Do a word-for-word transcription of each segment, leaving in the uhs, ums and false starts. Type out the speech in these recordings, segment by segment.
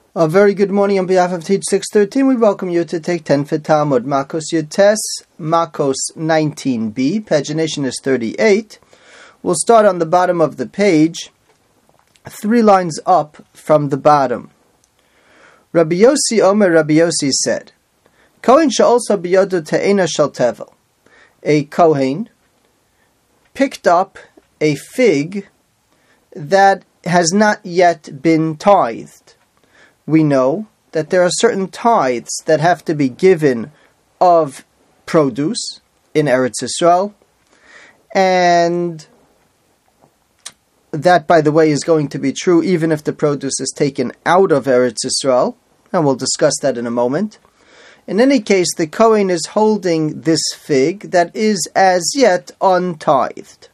A very good morning on behalf of Teach six thirteen. We welcome you to take ten for Talmud. Makos Yutes, Makos nineteen b. Pagination is thirty-eight. We'll start on the bottom of the page, three lines up from the bottom. Rabbi Yossi Omer, Rabbi Yossi said, Kohen she'olsa biyodo te'ena shel tevel. A Kohen picked up a fig that has not yet been tithed. We know that there are certain tithes that have to be given of produce in Eretz Yisrael, and that, by the way, is going to be true even if the produce is taken out of Eretz Yisrael, and we'll discuss that in a moment. In any case, the Kohen is holding this fig that is as yet untithed.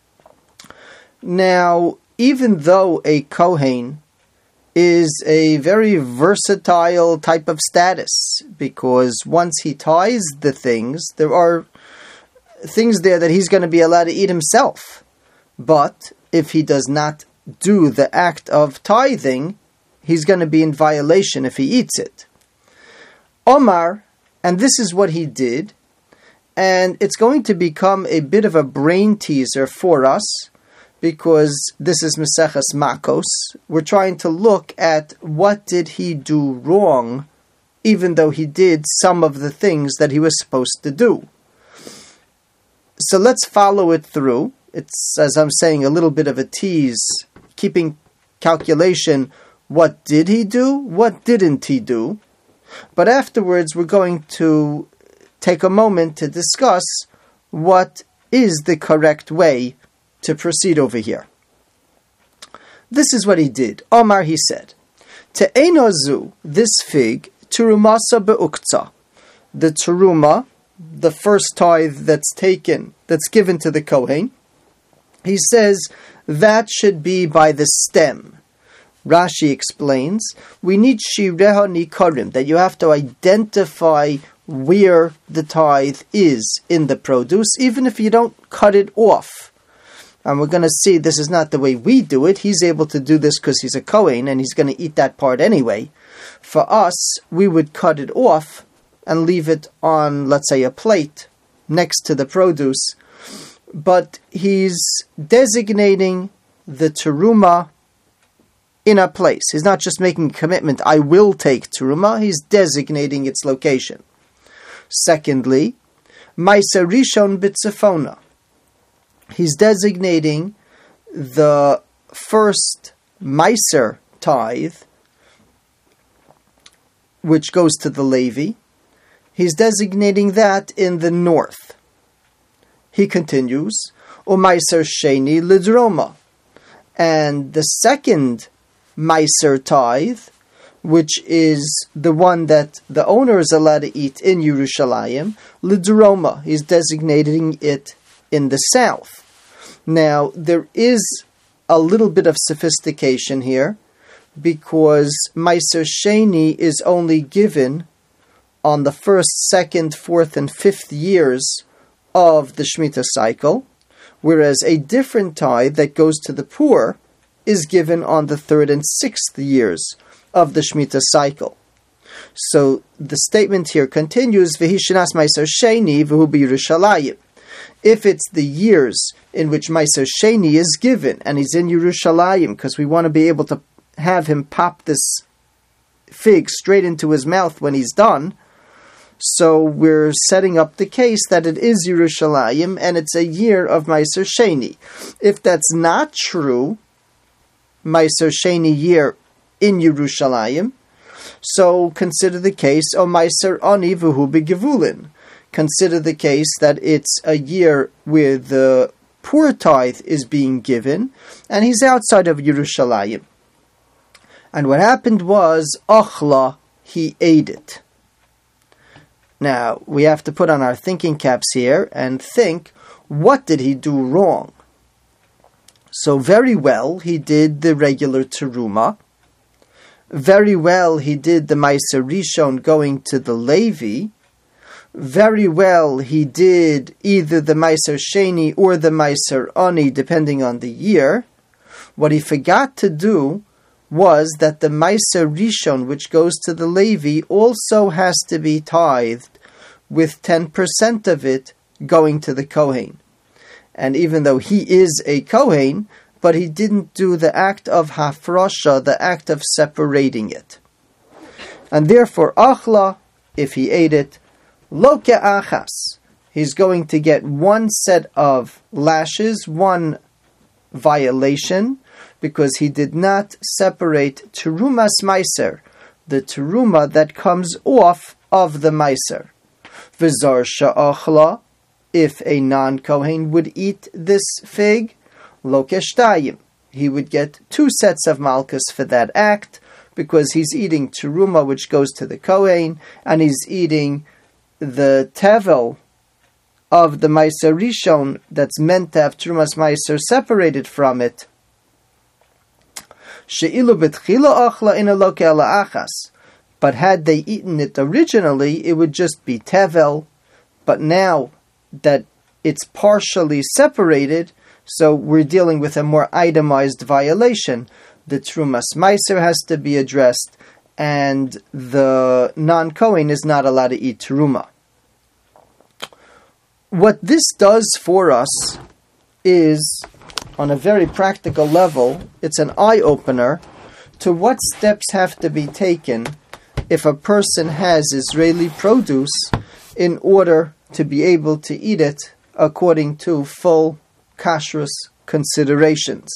Now, even though a Kohen is a very versatile type of status, because once he tithes the things, there are things there that he's going to be allowed to eat himself. But if he does not do the act of tithing, he's going to be in violation if he eats it. Omar, and this is what he did, and it's going to become a bit of a brain teaser for us, because this is Maseches Makos. We're trying to look at what did he do wrong, even though he did some of the things that he was supposed to do. So let's follow it through. It's, as I'm saying, a little bit of a tease, keeping calculation. What did he do? What didn't he do? But afterwards, we're going to take a moment to discuss what is the correct way to proceed over here. This is what he did. Omar, he said, Te'enozu, this fig, Turumasa be'ukza. The Turuma, the first tithe that's taken, that's given to the Kohen, he says that should be by the stem. Rashi explains, we need shireha nikarim, that you have to identify where the tithe is in the produce, even if you don't cut it off. And we're going to see this is not the way we do it. He's able to do this because he's a Kohen and he's going to eat that part anyway. For us, we would cut it off and leave it on, let's say, a plate next to the produce. But he's designating the teruma in a place. He's not just making a commitment, I will take teruma. He's designating its location. Secondly, Ma'aser Rishon B'Tzefona. He's designating the first Ma'aser tithe, which goes to the Levi. He's designating that in the north. He continues, U'Ma'aser Sheni L'Droma. And the second Ma'aser tithe, which is the one that the owner is allowed to eat in Yerushalayim, L'Droma. He's designating it in the south. Now, there is a little bit of sophistication here, because Ma'aser Sheni is only given on the first, second, fourth, and fifth years of the Shemitah cycle, whereas a different tithe that goes to the poor is given on the third and sixth years of the Shemitah cycle. So the statement here continues, V'hi shenas Ma'aser Sheni v'hu b'Yerushalayim. If it's the years in which Ma'aser Sheni is given, and he's in Yerushalayim, because we want to be able to have him pop this fig straight into his mouth when he's done, so we're setting up the case that it is Yerushalayim, and it's a year of Ma'aser Sheni. If that's not true, Ma'aser Sheni year in Yerushalayim, so consider the case of Ma'aser Ani v'hu b'Gevulin. Consider the case that it's a year where the poor tithe is being given, and he's outside of Yerushalayim. And what happened was, Achla, he ate it. Now, we have to put on our thinking caps here and think, what did he do wrong? So very well, he did the regular teruma. Very well, he did the Ma'aser Rishon going to the Levi. Very well, he did either the Ma'aser Sheni or the Ma'aser Ani, depending on the year. What he forgot to do was that the Meiser Rishon, which goes to the Levi, also has to be tithed, with ten percent of it going to the Kohen. And even though he is a Kohen, but he didn't do the act of hafrosha, the act of separating it. And therefore, achla, if he ate it, lo ke'achas, he's going to get one set of lashes, one violation, because he did not separate terumas meiser, the teruma that comes off of the meiser. V'zar sha'achla, if a non-Kohen would eat this fig, lo keshtayim, he would get two sets of malchus for that act, because he's eating teruma which goes to the Kohen, and he's eating the tevel of the Meiser Rishon that's meant to have terumas meiser separated from it. She'ilu b'tchila achla ina lo ke'ela achas. But had they eaten it originally, it would just be tevel. But now that it's partially separated, so we're dealing with a more itemized violation. The terumas meiser has to be addressed, and the non-Kohen is not allowed to eat teruma. What this does for us is, on a very practical level, it's an eye-opener to what steps have to be taken if a person has Israeli produce in order to be able to eat it according to full kashrus considerations.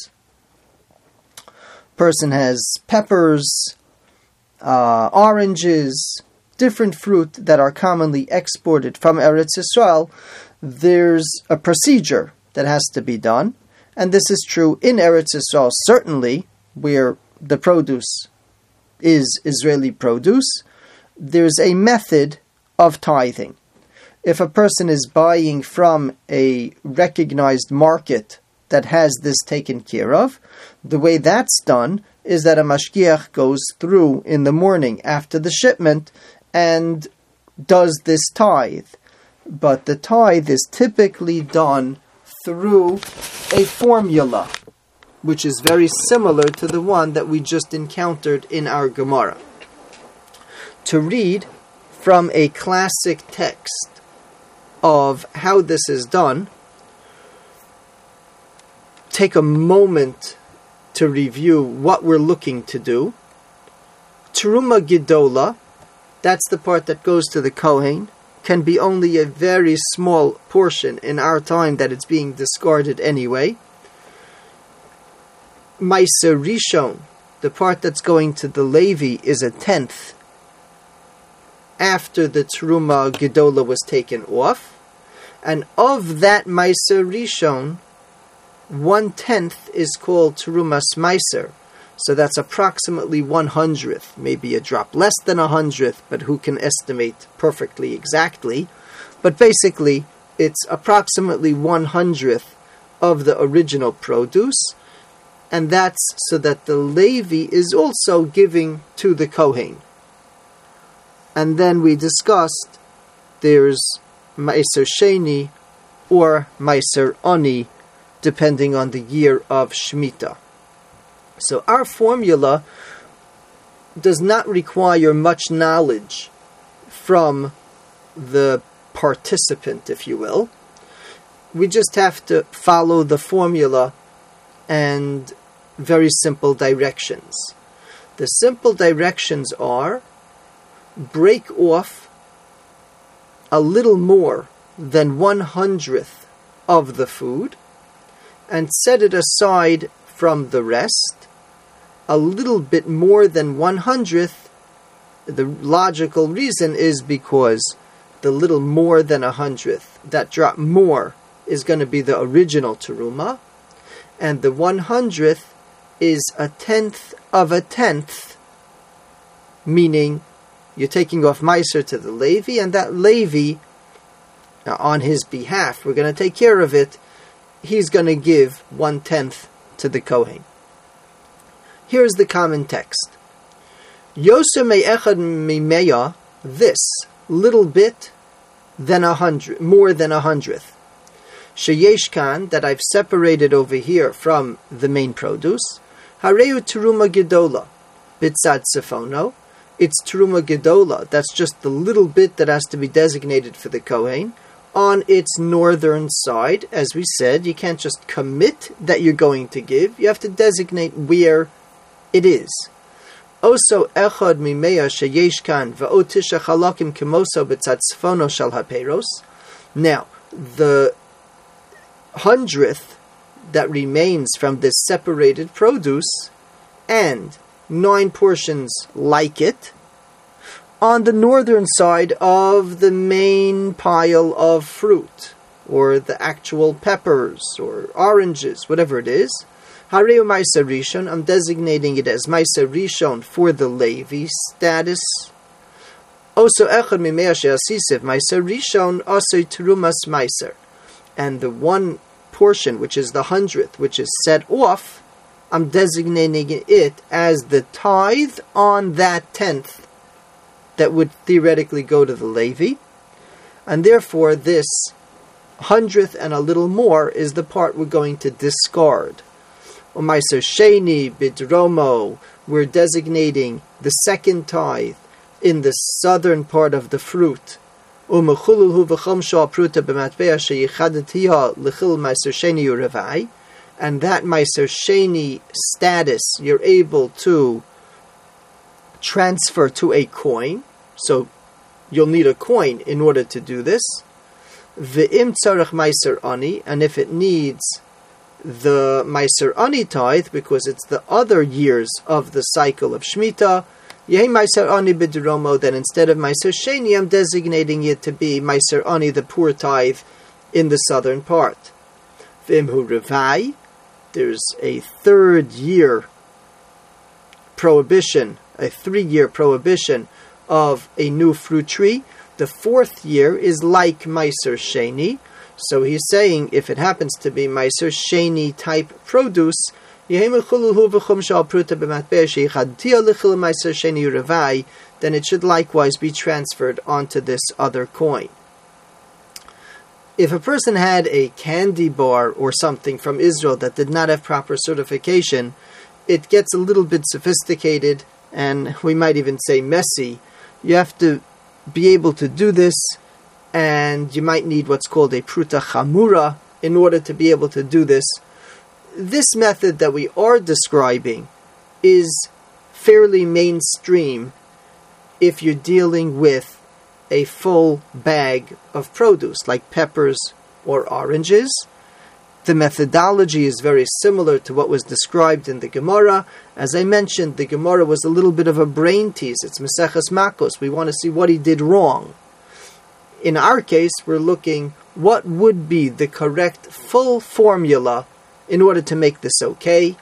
Person has peppers, uh, oranges, different fruit that are commonly exported from Eretz Yisrael. There's a procedure that has to be done, and this is true in Eretz Yisrael, certainly, where the produce is Israeli produce. There's a method of tithing. If a person is buying from a recognized market that has this taken care of, the way that's done is that a mashgiach goes through in the morning after the shipment and does this tithe. But the tithe is typically done through a formula, which is very similar to the one that we just encountered in our Gemara. To read from a classic text of how this is done, take a moment to review what we're looking to do. Teruma Gedola, that's the part that goes to the Kohen, can be only a very small portion in our time that it's being discarded anyway. Meiser Rishon, the part that's going to the Levi, is a tenth after the Teruma Gedola was taken off. And of that Meiser Rishon, one-tenth is called Terumas Meiser. So that's approximately one hundredth, maybe a drop less than a hundredth, but who can estimate perfectly exactly. But basically, it's approximately one hundredth of the original produce, and that's so that the Levi is also giving to the Kohen. And then we discussed there's Meiser Sheni or Meiser Oni, depending on the year of Shemitah. So our formula does not require much knowledge from the participant, if you will. We just have to follow the formula and very simple directions. The simple directions are: break off a little more than one hundredth of the food and set it aside from the rest. A little bit more than one hundredth, the logical reason is because the little more than a hundredth, that drop more, is going to be the original teruma, and the one hundredth is a tenth of a tenth, meaning you're taking off Meiser to the Levi, and that Levi, on his behalf, we're going to take care of it, he's going to give one-tenth to the Kohen. Here's the common text. Yoser me'echad mimeya, this, little bit, than a hundred, more than a hundredth. Sheyesh kan, that I've separated over here from the main produce. Hareu Teruma Gedola, Bitzad Sefono. It's Teruma Gedola. That's just the little bit that has to be designated for the Kohen. On its northern side, as we said, you can't just commit that you're going to give. You have to designate where it is. Also, echad mimeya sheyesh kan va'od tisha chalakim kemoso b'tzad tzfono shal haperos. Now, the hundredth that remains from this separated produce, and nine portions like it, on the northern side of the main pile of fruit, or the actual peppers, or oranges, whatever it is. Hareu Ma'aser Rishon, I'm designating it as Ma'aser Rishon for the Levi status. Also, Echad Mimea She'asisev Ma'aser Rishon Asei Terumas Ma'aser. And the one portion, which is the hundredth, which is set off, I'm designating it as the tithe on that tenth that would theoretically go to the Levi, and therefore this hundredth and a little more is the part we're going to discard. U'maiser sheni bidromo, we're designating the second tithe in the southern part of the fruit. U'mechululhu v'chomsho apruta b'matbea sheyichadatiha l'chil maiser sheni urevai, and that maiser sheni status you're able to transfer to a coin, so you'll need a coin in order to do this. Ve'im tzarech meiser ani, and if it needs the meiser ani tithe, because it's the other years of the cycle of Shemitah, yehi meiser ani b'deromo, then instead of meiser sheni, I'm designating it to be meiser ani, the poor tithe, in the southern part. Ve'im hu revai, there's a third year prohibition, a three-year prohibition of a new fruit tree. The fourth year is like Meiser Sheni. So he's saying if it happens to be Meiser Sheni type produce, then it should likewise be transferred onto this other coin. If a person had a candy bar or something from Israel that did not have proper certification, it gets a little bit sophisticated, and we might even say messy. You have to be able to do this, and you might need what's called a pruta chamura in order to be able to do this. This method that we are describing is fairly mainstream if you're dealing with a full bag of produce, like peppers or oranges. The methodology is very similar to what was described in the Gemara. As I mentioned, the Gemara was a little bit of a brain tease. It's Maseches Makos. We want to see what he did wrong. In our case, we're looking what would be the correct full formula in order to make this okay.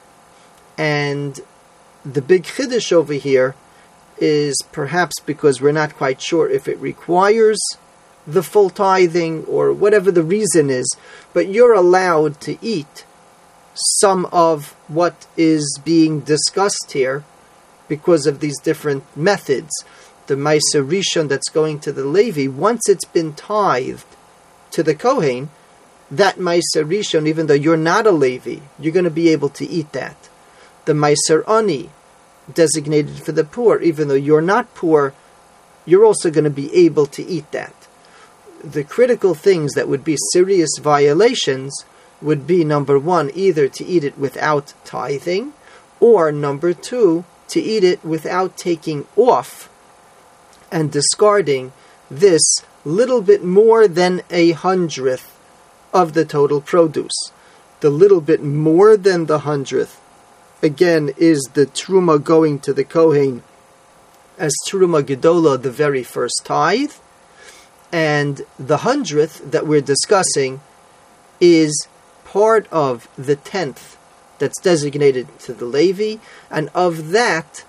And the big chiddush over here is perhaps because we're not quite sure if it requires the full tithing or whatever the reason is, but you're allowed to eat some of what is being discussed here because of these different methods. The Meiser Rishon that's going to the Levi, once it's been tithed to the Kohen, that Meiser Rishon, even though you're not a Levi, you're going to be able to eat that. The Meiser Ani, designated for the poor, even though you're not poor, you're also going to be able to eat that. The critical things that would be serious violations would be, number one, either to eat it without tithing, or number two, to eat it without taking off and discarding this little bit more than a hundredth of the total produce. The little bit more than the hundredth, again, is the Truma going to the Kohen as Truma Gedola, the very first tithe. And the hundredth that we're discussing is part of the tenth that's designated to the Levi, and of that,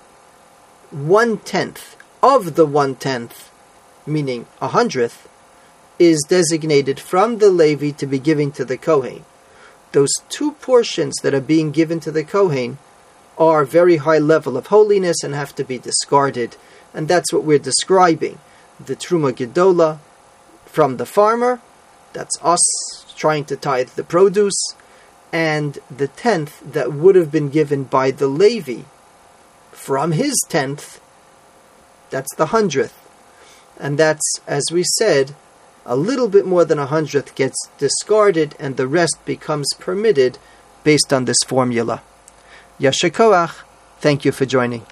one-tenth of the one-tenth, meaning a hundredth, is designated from the Levi to be given to the Kohen. Those two portions that are being given to the Kohen are very high level of holiness and have to be discarded, and that's what we're describing. The Truma Gedola from the farmer, that's us trying to tithe the produce, and the tenth that would have been given by the Levi from his tenth, that's the hundredth. And that's, as we said, a little bit more than a hundredth gets discarded and the rest becomes permitted based on this formula. Yasher Koach, thank you for joining.